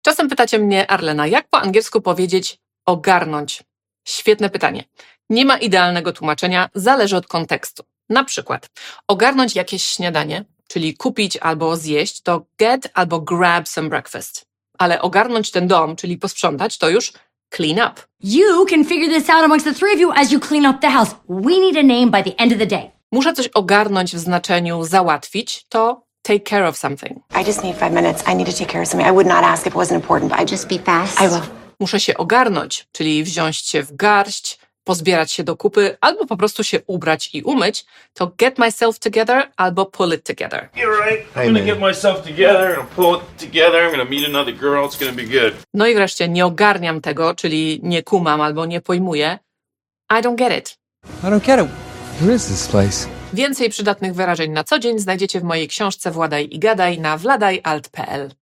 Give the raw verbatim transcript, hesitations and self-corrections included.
Czasem pytacie mnie, Arlena, jak po angielsku powiedzieć ogarnąć? Świetne pytanie. Nie ma idealnego tłumaczenia, zależy od kontekstu. Na przykład ogarnąć jakieś śniadanie, czyli kupić albo zjeść, to get albo grab some breakfast. Ale ogarnąć ten dom, czyli posprzątać, to już clean up. You can figure this out amongst the three of you as you clean up the house. We need a name by the end of the day. Muszę coś ogarnąć w znaczeniu załatwić, to take care of something. I just need five minutes. I need to take care of something. I would not ask if it wasn't important, but I just Just be fast. I will. Muszę się ogarnąć, czyli wziąć się w garść, pozbierać się do kupy, albo po prostu się ubrać i umyć, to get myself together albo pull it together. You're right. I'm Hey, gonna man. get myself together and pull it together. I'm gonna meet another girl. It's gonna be good. No i wreszcie nie ogarniam tego, czyli nie kumam albo nie pojmuję. I don't get it. I don't get it. Where is this place? Więcej przydatnych wyrażeń na co dzień znajdziecie w mojej książce Władaj i Gadaj na wladajalt kropka p l.